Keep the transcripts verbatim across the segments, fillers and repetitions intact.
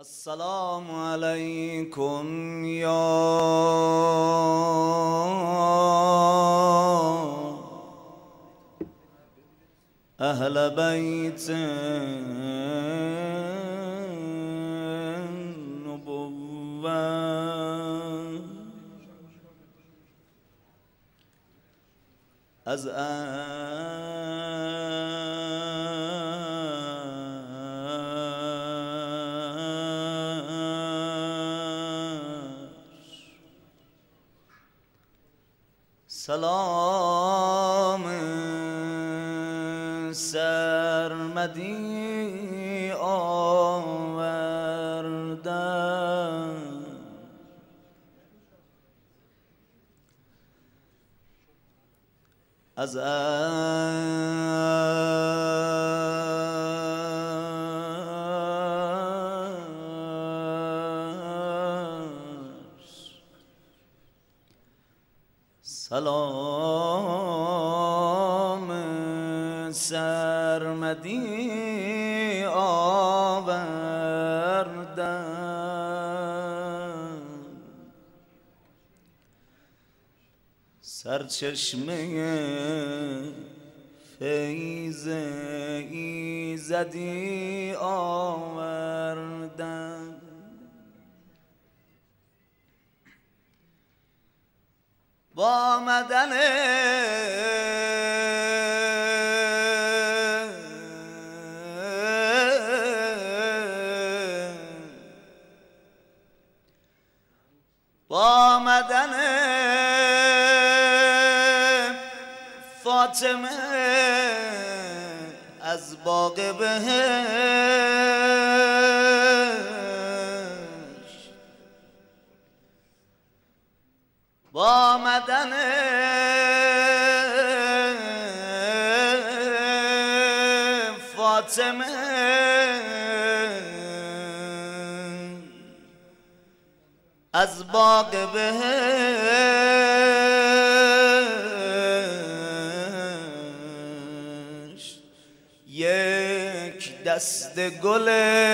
السلام علیکم یا اهل بیت النبوة از سلام سرمدی آوردم از سلام سرمدی آوردم سرچشمه فیض ایزدی آوردم با مدن با مدن فاطمه از باغ بهشت با مدن فاطمه از باغ بهشت یک دست گل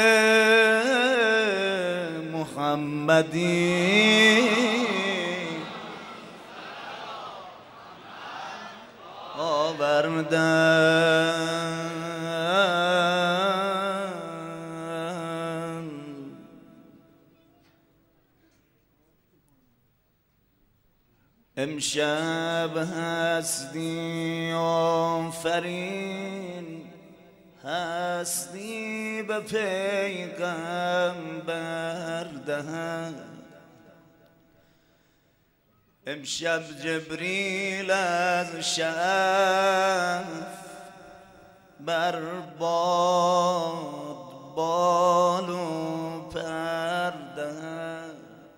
محمدی آوردم امشب هستی آفرین هستی به پیغمبر دهد امشب جبریل از شف بر باد بال و پر دهد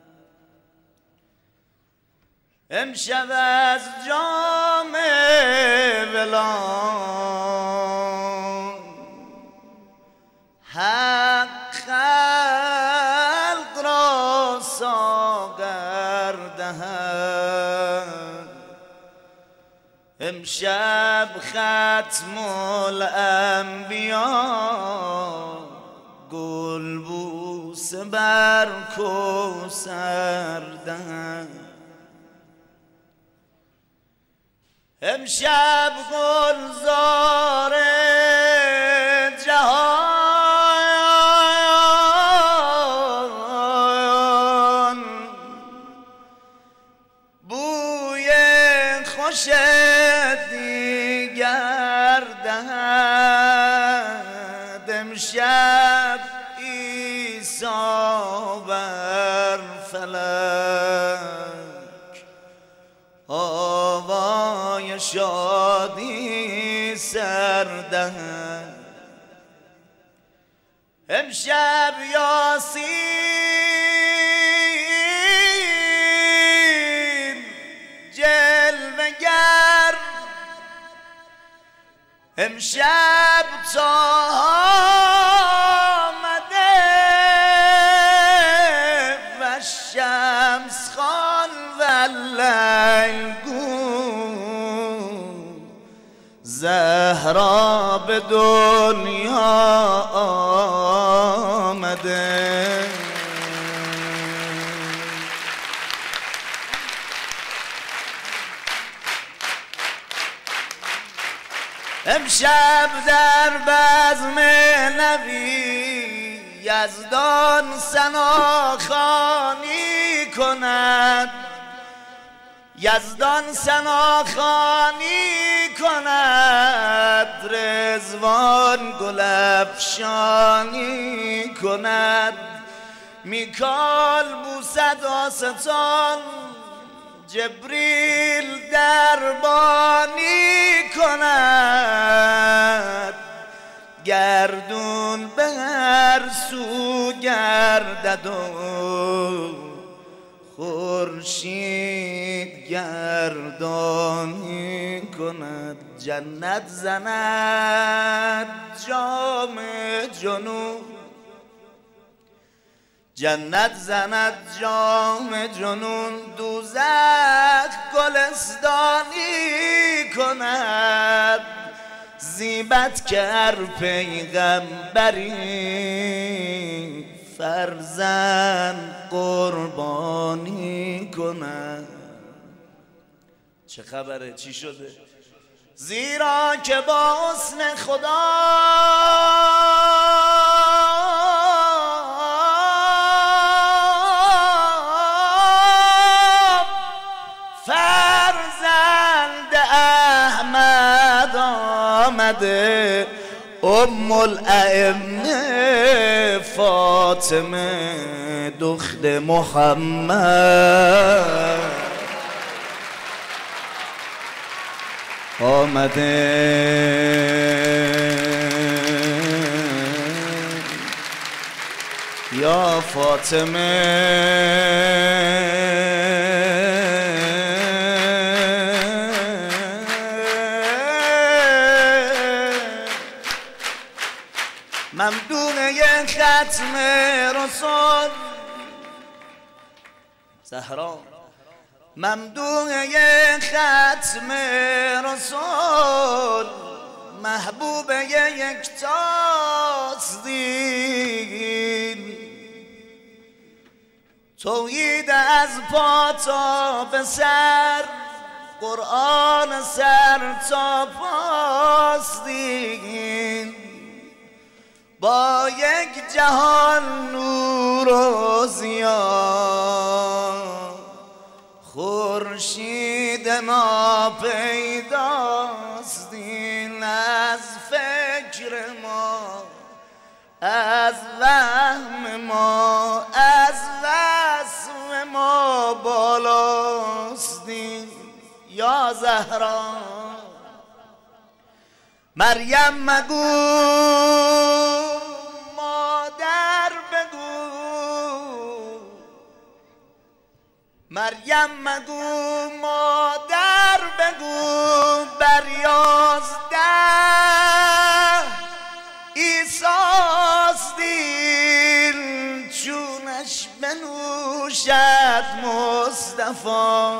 امشب از جام ولان حق خلق را ساغر دهد امشب ختم الانبیا گلبوس بر کوثر دهد امشب گلزار جهان بوی خوش دیگر دهد امشب عیسی بر فلک آوای شادی سر دهد امشب یاسین جلوه گر امشب طه آمده و شمس خوان و لیل گو زهرا به دنیا آمده. امشب در بزم نبی یزدان ثناخوانی کند، یزدان ثناخوانی کند، رضوان گل افشانی کند، میکال بوسد آستان، جبریل دربانی کند، گردون به هر سو گردد و خورشید گردانی کند، جنت زند جام جنون، جنت زند جام جنون، دوزخ گلستانی کند، زیبت کر پیغمبری فرزند قربانی کند. چه خبره؟ چی شده؟ زیرا که با حسن خدا فرزند احمد آمده، ام الائمه فاطمه دخت محمد آمده. یا فاطمه ممدونه ختم رسول، زهرا ممدونه ختم رسول، محبوب یکتاست دین، توحید از پا تا به سر، قرآن سر تا پاست دین، با یک جهان نور و ضیا، خورشید ناپیداست دین، از فکر ما، از وهم ما، از وصف ما بالاست دین. یا زهرا مریم مگو مادر بگو، مریم مگو مادر بگو، بر یازده عیساست دین، چونش بنوشد مصطفی،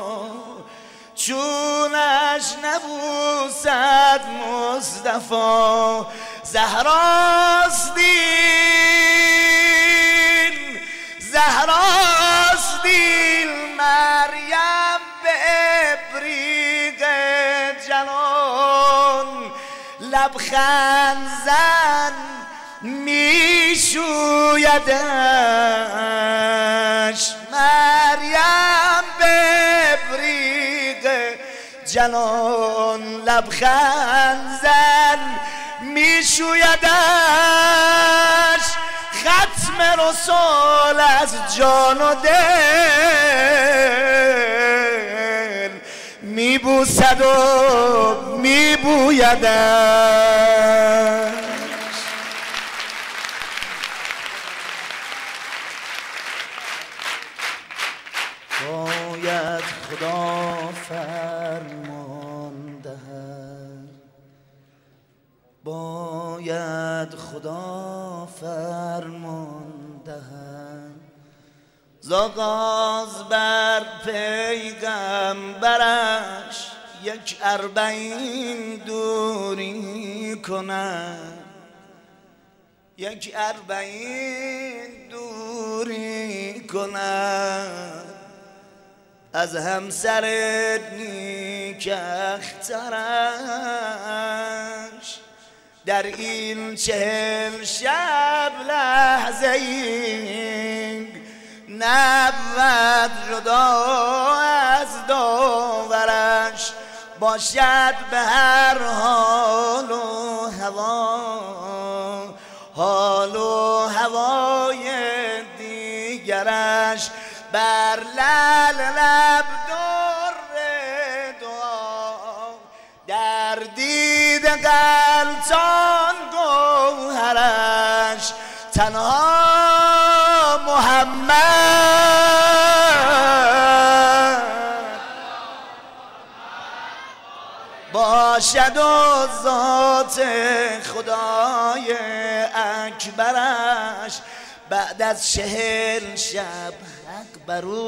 چونش نبوسد مصطفی، زهراست دین، زهراست دین، مریم به ابریق جنان، لبخند زن میشویدش، مریم به ابریق جنان، لبخند زن میشویدش، ختم رسول از جان و دل میبوسد و میبویدش. باید خدا فرمان دهد، باید خدا فرمان دهد، ز آغاز بر پیغمبرش یک اربعین دوری کند، یک اربعین دوری کند از همسر نیک اخترش در این چهل شب لحظه ای نبود جدا از داورش باشد به هر حال و هوا حال و هوای دیگرش بر لل لب در دعا در دید غلطان گوهرش تنها محمد باشد و ذات خدای اکبرش بعد از چهل شب حق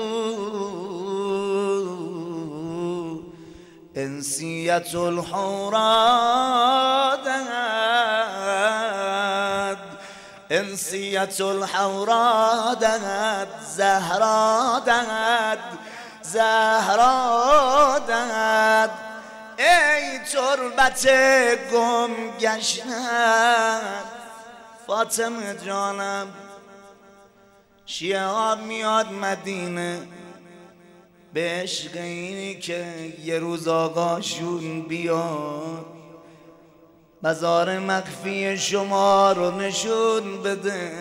برو انسیت الحورا دهد انسیت الحورا دهد زهرا دهد زهرا دهد ای تربت گم گشتت فاطمه جانم شیعه ها میاد مدینه به عشق اینی که یه روز آقاشون بیاد مزار مخفی شما رو نشون بده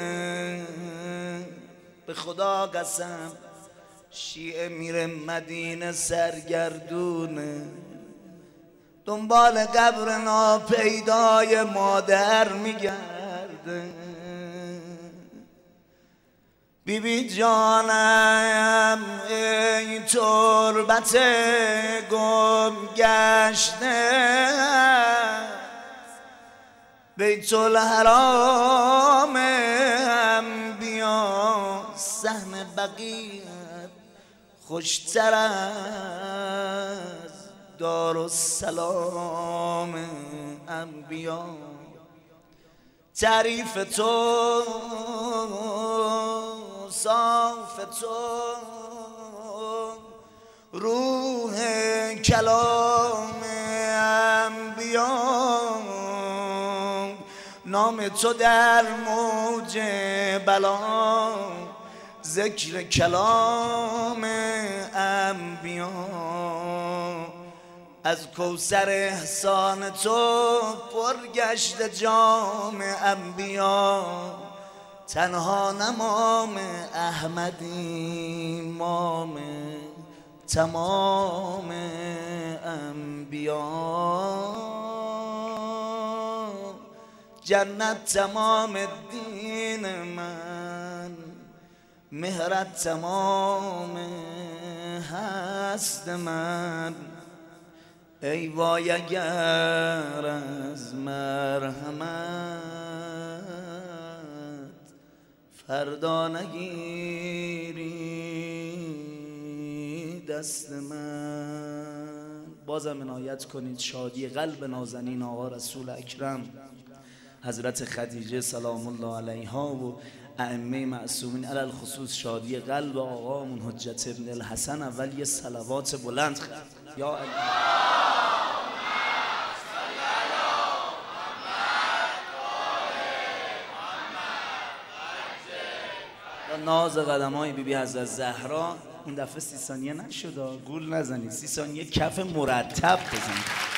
به خدا قسم شیعه میره مدینه سرگردونه دنبال قبر ناپیدای مادر میگرده بی بی جانم ای تربت گم گشته بیت الحرام انبیا سهم بقیت خوشتر از دارالسلام انبیا تعریف تو صاف تو روح کلام انبیا نام تو در موج بلا ذکر کلام انبیا از کوثر احسان تو پرگشت جام انبیا تنها نمام احمدی امام تمام انبیا جنت تمام دین من مهرت تمام هست من ای وای اگر از مرحمت فردا نگیری دست من. بازم عنایت کنید شادی قلب نازنین آقا رسول اکرم حضرت خدیجه سلام الله علیها و ائمه معصومین علی الخصوص شادی قلب آقامون حجت ابن الحسن اول یه صلوات بلند خد یا علی ناز قدم های بی بی حضرت زهرا این دفعه سی ثانیه نشد گول نزنید سی ثانیه کف مرتب بزنید.